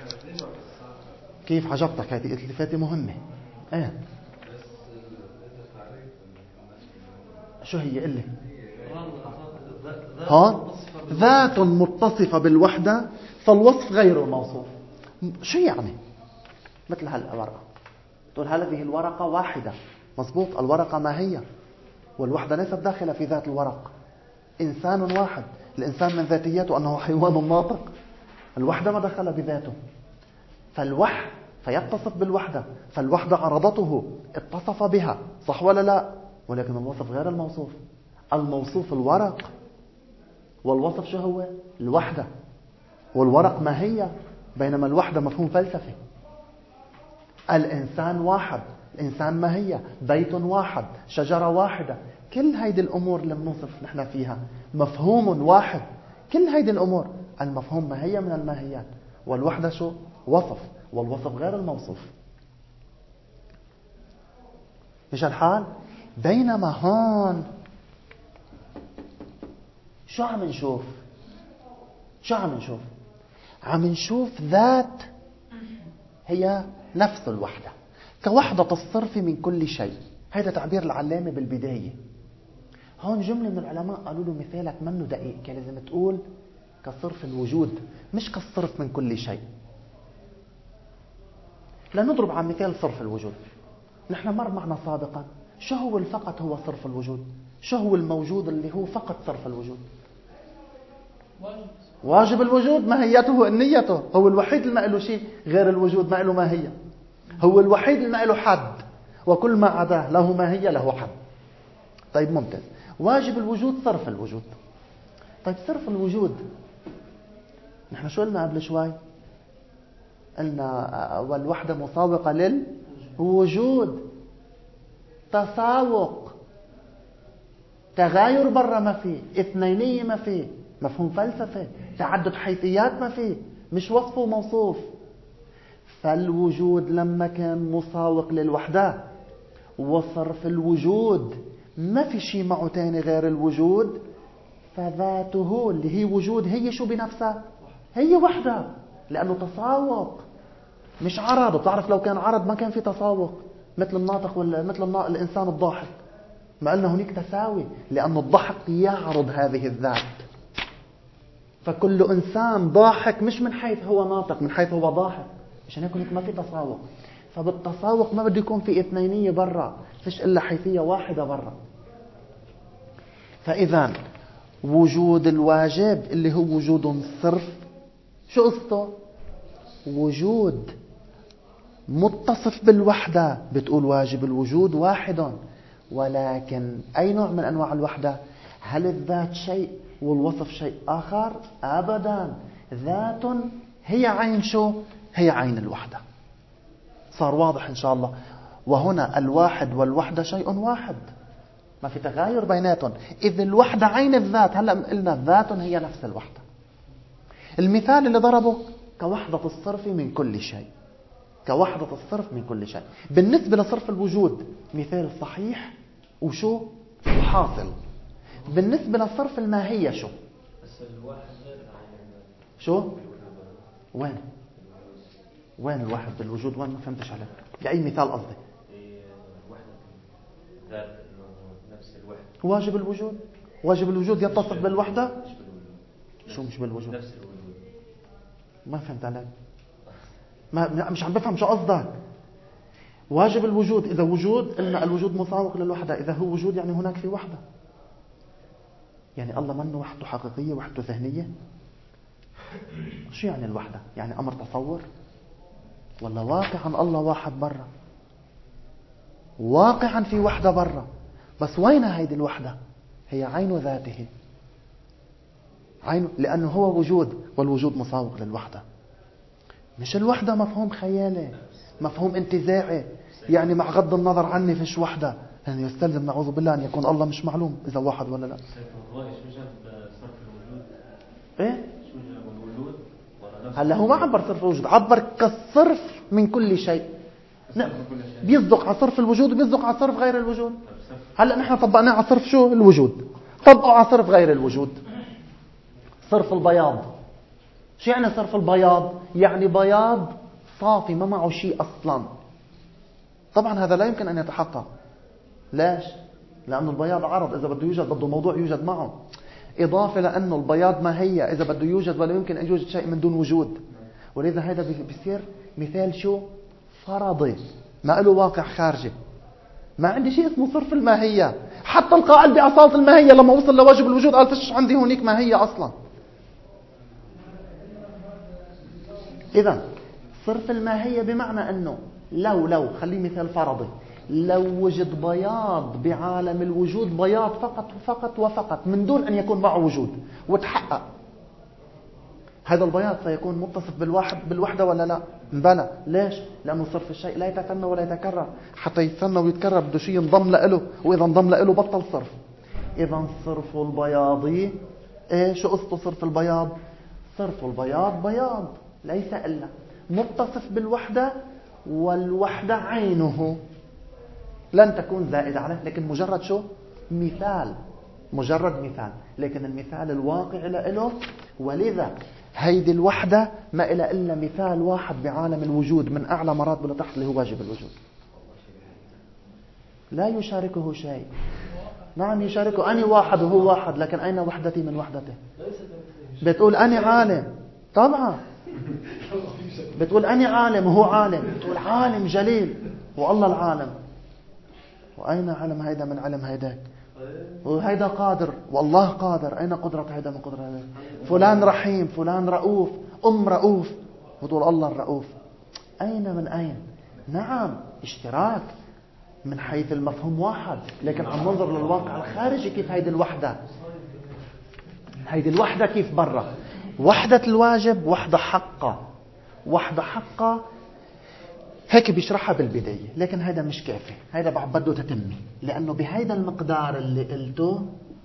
كيف عجبتك هذه؟ قلت لي فاتي مهمة. إيه شو هي؟ قلي. هون ذات متصفة بالوحدة فالوصف غير الموصوف. شو يعني؟ مثل هالورقة، تقول هذه الورقة واحدة، مضبوط. الورقة ما هي؟ والوحدة ليست داخلة في ذات الورق. إنسان واحد، الإنسان من ذاتيته أنه حيوان ناطق، الوحدة ما دخل بذاته. فيتصف بالوحدة، فالوحدة عرضته اتصف بها، صح ولا لا؟ ولكن الوصف غير الموصوف. الموصوف الورق، والوصف شو هو؟ الوحدة. والورق ما هي، بينما الوحدة مفهوم فلسفي. الإنسان واحد، الإنسان ما هي؟ بيت واحد، شجرة واحدة. كل هيدي الأمور اللي بنوصف نحن فيها مفهوم واحد. كل هيدي الأمور المفهوم ما هي من الماهيات، والوحدة شو؟ وصف، والوصف غير الموصوف. مش الحال؟ بينما هون شو عم نشوف؟ عم نشوف ذات هي نفس الوحدة، كوحدة الصرف من كل شيء. هذا تعبير العلامة بالبداية. هون جملة من العلماء قالوا له مثالك منه دقيق، كان لازم تقول كصرف الوجود مش كالصرف من كل شيء. لنضرب عن مثال صرف الوجود. نحن مر معنا سابقا شو هو الفقط هو صرف الوجود. شو هو الموجود اللي هو فقط صرف الوجود؟ واجب الوجود، ماهيته النيته. هو الوحيد اللي ما له شيء غير الوجود، ما له ماهية. هو الوحيد اللي ما له حد، وكل ما عداه له ماهية له حد. طيب ممتاز. واجب الوجود صرف الوجود. طيب صرف الوجود نحن شو قلنا قبل شوي؟ قلنا والوحدة مساوقة للوجود. تساوق، تغاير برا ما فيه، اثنينية ما فيه، مفهوم فلسفي. تعدد حيثيات ما فيه، مش وصف وموصوف. فالوجود لما كان مساوق للوحدة وصرف الوجود ما في شيء معه تاني غير الوجود، فذاته اللي هي وجود هي شو بنفسها؟ هي وحدة، لأنه تساوق مش عرض. بتعرف لو كان عرض ما كان في تساوق، مثل الناطق مثل الإنسان الضاحك. ما قلنا هناك تساوي، لأن الضحك يعرض هذه الذات. فكل إنسان ضاحك مش من حيث هو ناطق، من حيث هو ضاحك. عشان هيك ما في تساوق. فبالتساوق ما بده يكون في اثنينية برا، فيش إلا حيثية واحدة برا. فإذا وجود الواجب اللي هو وجود صرف، شو قصته؟ وجود متصف بالوحدة. بتقول واجب الوجود واحد، ولكن أي نوع من أنواع الوحدة؟ هل الذات شيء والوصف شيء آخر؟ أبدا. ذات هي عين شو؟ هي عين الوحدة. صار واضح إن شاء الله. وهنا الواحد والوحدة شيء واحد، ما في تغاير بيناتهم. إذ الوحدة عين الذات. هلأ قلنا الذات هي نفس الوحدة. المثال اللي ضربه كوحدة الصرف من كل شيء، كوحدة الصرف من كل شيء. بالنسبة لصرف الوجود مثال صحيح وشو وحاصل. بالنسبة لصرف الماهية شو؟ شو؟ وين الواحد بالوجود؟ وين؟ ما فهمتش عليك. بأي مثال قصدي؟ واجب الوجود. واجب الوجود يتصف بالوحدة. شو مش بالوجود؟ ما فهمت عليك. مش عم بفهم شو قصدك. واجب الوجود، إذا وجود قلنا الوجود مساوق للوحدة، إذا هو وجود يعني هناك في وحدة. يعني الله منه وحده حقيقية، وحده ذهنية. شو يعني الوحدة؟ يعني أمر تصور ولا واقعا الله واحد برا؟ واقعا في وحدة برا، بس وين هيدي الوحدة؟ هي عين ذاته، عين، لأنه هو وجود، والوجود مساوق للوحدة. مش الوحدة مفهوم خيالي، مفهوم انتزاعي، يعني مع غض النظر عني فيش وحدة، يعني يستلزم نعوذ بالله أن يكون الله مش معلوم إذا واحد ولا لا. إيه؟ هلا هو ما عبر صرف الوجود، عبر كالصرف من كل شيء. بيصدق على صرف الوجود وبيصدق على صرف غير الوجود. هلا نحن طبقناه على صرف شو؟ الوجود. طبقوا على صرف غير الوجود، صرف البياض. شو يعني صرف البياض؟ يعني بياض صافي ما معه شيء أصلا. طبعا هذا لا يمكن أن يتحقق. ليش؟ لأن البياض عرض، إذا بده يوجد بده موضوع يوجد معه، إضافة لأنه البياض ما هي، إذا بده يوجد ولا يمكن أن يوجد شيء من دون وجود. ولذا هذا بيصير مثال شو؟ فرضي، ما له واقع خارجي. ما عندي شيء اسمه صرف الماهية. حتى القائل بأصالة الماهية لما وصل لواجب الوجود قال فيش عندي هونيك ماهية أصلا. إذا صرف الماهية بمعنى أنه لو خليه مثال فرضي، لو وجد بياض بعالم الوجود، بياض فقط وفقط من دون أن يكون معه وجود، وتحقق، هذا البياض سيكون متصف بالوحدة ولا لا؟ بلى. ليش؟ لأنه صرف الشيء لا يتثنى ولا يتكرر. حتى يتثنى ويتكرر بده شيء ينضم له، وإذا انضم له بطل صرف. إذا صرف البياضي إيه؟ شو قصته صرف البياض؟ صرف البياض بياض ليس إلا متصف بالوحدة، والوحدة عينه لن تكون زائدة عليه، لكن مجرد شو؟ مثال، مجرد مثال، لكن المثال الواقع له. ولذا هيدي الوحدة ما إلا إلا مثال واحد بعالم الوجود من أعلى مراتب لتحت، اللي هو واجب الوجود. لا يشاركه شيء. نعم يشاركه، أنا واحد وهو واحد، لكن أين وحدتي من وحدته؟ بتقول أنا عالم، طبعا بتقول أنا عالم وهو عالم، بتقول عالم جليل والله العالم، وأين علم هيدا من علم هيداك؟ وهيدا قادر والله قادر، أين قدرة هيدا من قدرة هيدا؟ فلان رحيم، فلان رؤوف، رؤوف، وتقول الله الرؤوف. أين من أين؟ نعم اشتراك من حيث المفهوم واحد، لكن عم ننظر للواقع الخارجي كيف هيدي الوحدة. هيدي الوحدة كيف برا؟ وحدة الواجب وحدة حقة، وحدة حقة هيك بيشرحها بالبداية، لكن هذا مش كافي، هذا بعد بده تتمي، لأنه بهيدا المقدار اللي قلته.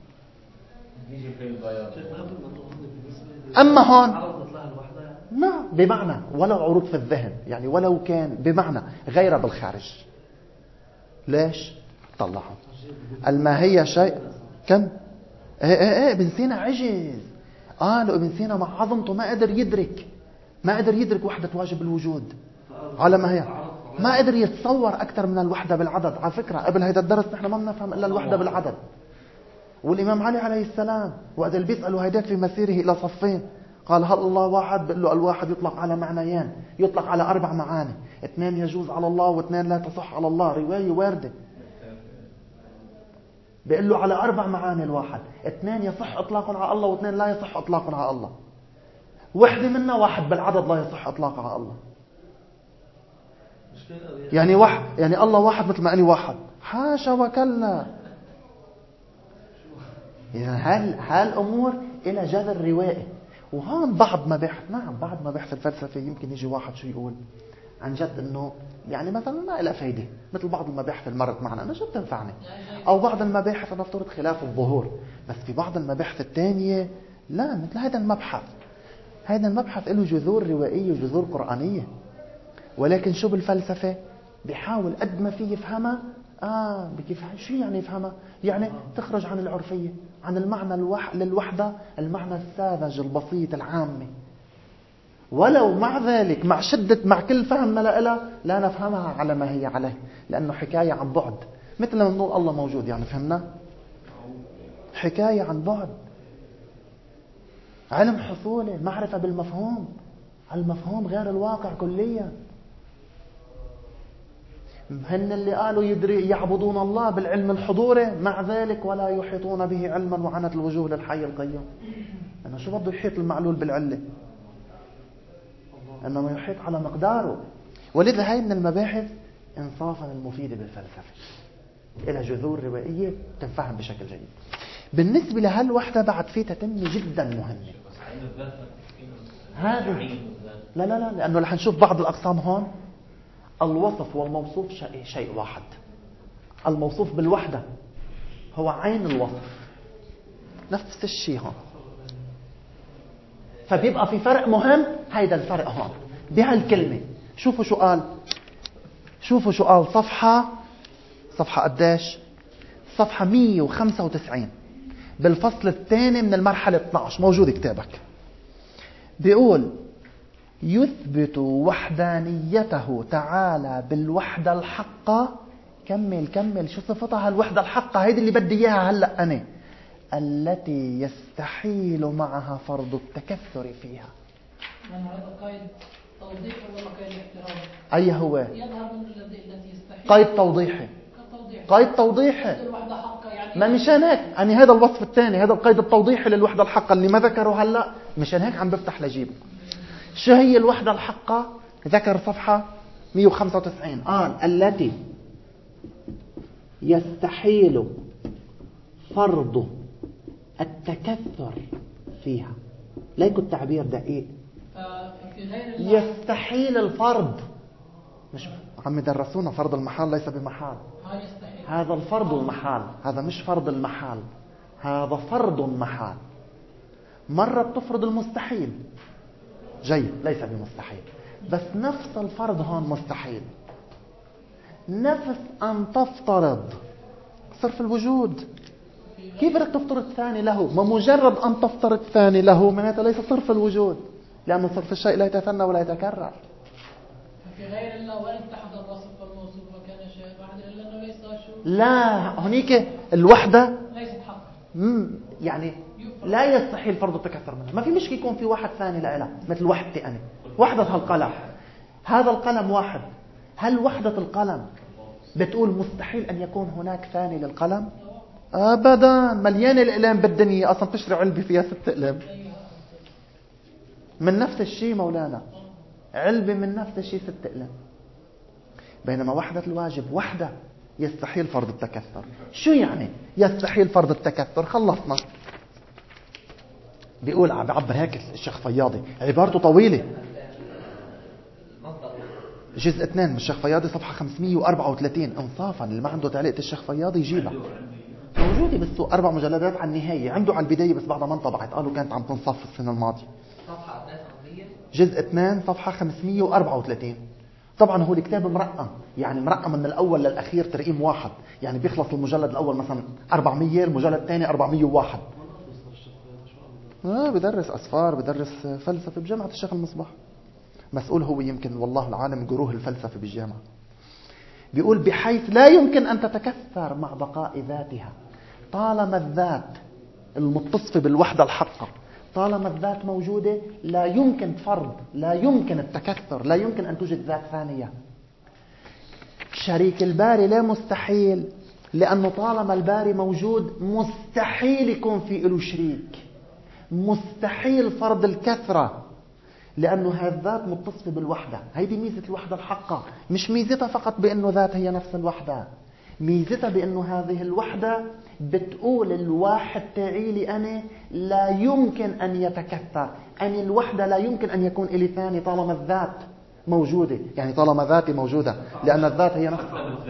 أما هون نعم بمعنى ولو عروض في الذهن، يعني ولو كان بمعنى غير بالخارج. ليش؟ طلعوا الماهية شيء كم؟ ايه ابن سينا عجز. قالوا ابن سينا مع عظمته ما قدر يدرك وحدة واجب الوجود على ما هي، ما قدر يتصور أكثر من الوحدة بالعدد. على فكرة قبل هيدا الدرس نحن ما بنفهم إلا الوحدة بالعدد. والإمام علي عليه السلام وقت اللي بيسألوا هيداك في مسيره إلى صفين قال هل الله واحد؟ بيقول له الواحد يطلق على معنيين، يطلق على 4 معاني، 2 يجوز على الله و2 لا تصح على الله، رواية واردة. بيقول له على 4 معاني الواحد، 2 يصح إطلاقا على الله و2 لا يصح إطلاقا على الله. وحدة منها واحد بالعدد لا يصح إطلاقا على الله. يعني واحد، يعني الله واحد مثل ما أني واحد، حاشا وكلا. يعني هالأمور إلى جذر روائي. وهون بعض مباحث، نعم بعض مباحث الفلسفة يمكن يجي واحد شو يقول عن جد إنه يعني مثلا ما إلها فايدة، مثل بعض المباحث اللي مرت معنا أنا شو بتنفعني، أو بعض المباحث نفترض خلاف الظهور، بس في بعض المباحث الثانية لا، مثل هذا المبحث له جذور روائية وجذور قرآنية. ولكن شو بالفلسفة بيحاول قد ما فيه يفهمها. بكيف شو يعني يفهمها؟ يعني تخرج عن العرفية، عن المعنى للوحدة، المعنى الساذج البسيط العامي، ولو مع ذلك مع كل فهم ما لها لا نفهمها على ما هي عليه، لأنه حكاية عن بعد. مثل لما نقول الله موجود، يعني فهمنا حكاية عن بعد، علم حصولي، معرفة بالمفهوم، المفهوم غير الواقع كليا. هن اللي قالوا يعبدون الله بالعلم الحضوري، مع ذلك ولا يحيطون به علما وعنت الوجوه للحي القيوم. أنه شو بده يحيط المعلول بالعلة؟ أنه يحيط على مقداره. ولذا هاي من المباحث إنصافا المفيدة بالفلسفة، إلى جذور روائية تنفهم بشكل جيد. بالنسبة لهالوحدة بعد في تتمة جدا مهمة. هذه لا لا لا، لأنه رح نشوف بعض الأقسام هون. الوصف والموصوف شيء واحد. الموصوف بالوحدة هو عين الوصف، نفس الشيء هون. فبيبقى في فرق مهم. هيدا الفرق هون بهالكلمة. شوفوا شو قال صفحة قديش؟ صفحة 195 بالفصل الثاني من المرحلة 12، موجود كتابك. بيقول يثبت وحدانيته تعالى بالوحدة الحقة. كمل شو صفتها الوحدة الحقة؟ هيدي اللي بدي اياها هلأ أنا. التي يستحيل معها فرض التكثر فيها. هذا قيد توضيح ولا قيد احترام؟ أي هو؟ يظهر من التي يستحيل. قيد توضيحي. الوحدة حقة يعني. ما مشان هيك يعني هذا الوصف الثاني، هذا القيد التوضيحي للوحدة الحقة اللي ما ذكره هلأ، مشان هيك عم بفتح لجيبه. شو هي الوحدة الحقة؟ ذكر صفحة 195 قال التي يستحيل فرض التكثر فيها. ليكو التعبير دقيق. يستحيل الفرض. مش عم يدرسونا فرض المحال ليس بمحال. هذا الفرض المحال، هذا مش فرض المحال، هذا فرض محال. مرة بتفرض المستحيل، جيد، ليس بمستحيل، بس نفس الفرض هون مستحيل. نفس أن تفترض صرف الوجود. كيف بدك تفترض ثاني له؟ ما مجرد أن تفترض ثاني له معناتها ليس صرف الوجود، لأن صرف الشيء لا يتثنى ولا يتكرر. في غير الله وإن اتحد الوصف والموصوف وكان شيء واحد إلا أنه ليس شو. لا، هنيك الوحدة ليست حق. يعني لا يستحيل فرض التكثر منها. ما في مشكلة يكون في واحد ثاني لها، مثل وحدتي أنا، وحدة هالقلم. هذا القلم واحد. هل وحدة القلم بتقول مستحيل أن يكون هناك ثاني للقلم؟ أبدا. مليان الأقلام بالدنيا، أصلا تشتري علبة فيها 6 أقلام من نفس الشيء مولانا، علبة من نفس الشيء 6 أقلام. بينما وحدة الواجب وحدة يستحيل فرض التكثر. شو يعني يستحيل فرض التكثر؟ خلصنا. بيقول بعبر هيك الشيخ فياضي، عبارته طويلة، جزء 2 من الشيخ فياضي صفحة 534. انصافا اللي ما عنده تعليق الشيخ فياضي يجيبها، موجودة بالسوق، 4 مجلدات على النهاية. عنده على البداية بس بعدها ما انطبعت، قالوا كانت عم تنصف السنة الماضية. صفحة جزء 2 صفحة 534. طبعا هو الكتاب مرقم، يعني مرقم من الأول للأخير ترقيم واحد، يعني بيخلص المجلد الأول مثلا 400، المجلد الثاني 401. بدرس أسفار، بدرس فلسفة بجامعة الشيخ المصباح، مسؤول هو يمكن والله العالم جروه الفلسفة بالجامعة. بيقول بحيث لا يمكن أن تتكثر مع بقاء ذاتها، طالما الذات المتصفة بالوحدة الحقة، طالما الذات موجودة لا يمكن فرض، لا يمكن التكثر، لا يمكن أن توجد ذات ثانية. شريك الباري لا مستحيل، لأنه طالما الباري موجود مستحيل يكون في له شريك، مستحيل فرض الكثرة، لأنه هذه الذات متصفة بالوحدة. هيدي ميزة الوحدة الحقة. مش ميزتها فقط بأنه ذات هي نفس الوحدة، ميزتها بأنه هذه الوحدة بتقول الواحد تعيلي أنا لا يمكن أن يتكثر، أن الوحدة لا يمكن أن يكون إلي ثاني طالما الذات موجودة، يعني طالما ذاتي موجودة، لأن الذات هي نفس.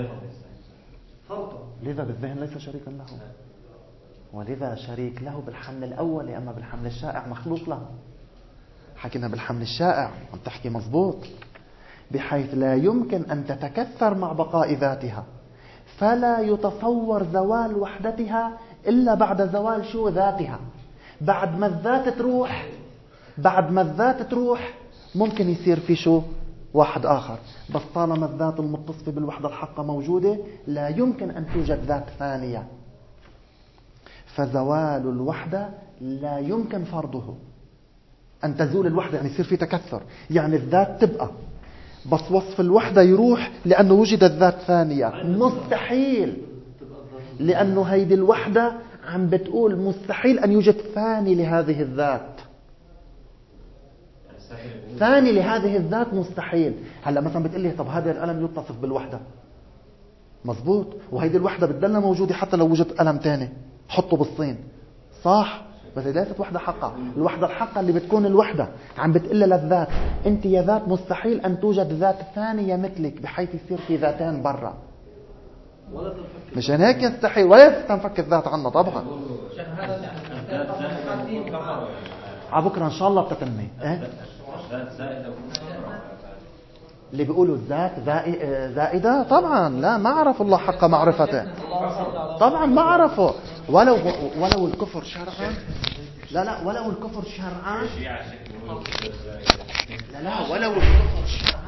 لذا بالذهن ليس شريكا له، ولذا شريك له بالحمل الأول، أما بالحمل الشائع مخلوق له. حكينا بالحمل الشائع، عم تحكي مزبوط. بحيث لا يمكن أن تتكثر مع بقاء ذاتها، فلا يتصور زوال وحدتها إلا بعد زوال شو؟ ذاتها. بعد ما الذات تروح ممكن يصير في شو؟ واحد آخر. بس طالما الذات المتصفة بالوحدة الحقة موجودة لا يمكن أن توجد ذات ثانية، فزوال الوحدة لا يمكن فرضه. أن تزول الوحدة يعني يصير في تكثر، يعني الذات تبقى بس وصف الوحدة يروح لأنه وجدت ذات ثانية. مستحيل، لأنه هيدي الوحدة عم بتقول مستحيل أن يوجد ثاني لهذه الذات. ثاني لهذه الذات مستحيل. هلا مثلا بتقلي طب هذا الألم يتصف بالوحدة، مزبوط، وهيدي الوحدة بتضلها موجودة حتى لو وجد ألم تاني حطه بالصين، صح، بس ليست وحدة حقة. الوحدة الحقة اللي بتكون الوحدة عم بتقول للذات انت يا ذات مستحيل ان توجد ذات ثانية مثلك بحيث يصير في ذاتين برا. مشان هيك يستحيل ولا تنفك الذات عنا طبعا. على بكرة ان شاء الله بتتمي. اللي بيقولوا الذات زائدة طبعا لا، ما عرف الله حق معرفته طبعا، ما عرفه. ولو الكفر شرعا، لا ولو الكفر شرعا، لا ولو الكفر شرعا